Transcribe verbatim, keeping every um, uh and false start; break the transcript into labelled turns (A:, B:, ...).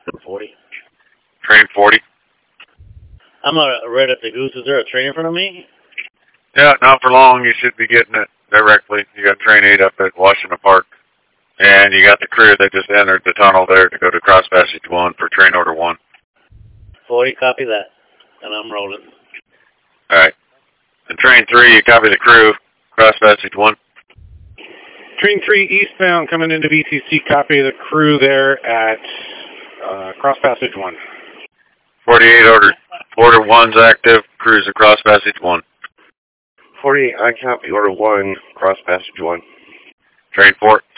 A: forty.
B: Train forty.
A: I'm uh, right at the Goose. Is there a train in front of me?
B: Yeah, not for long. You should be getting it directly. You got train eight up at Washington Park. And you got the crew that just entered the tunnel there to go to Cross Passage one for train order one.
A: forty, copy that. And I'm rolling.
B: All right. And train three, you copy the crew, Cross Passage one.
C: Train three eastbound coming into B C C, copy the crew there at uh, Cross Passage one.
B: forty-eight, order, order one's active, crew's at Cross Passage one.
D: forty-eight, I copy order one, Cross Passage one.
B: Train four.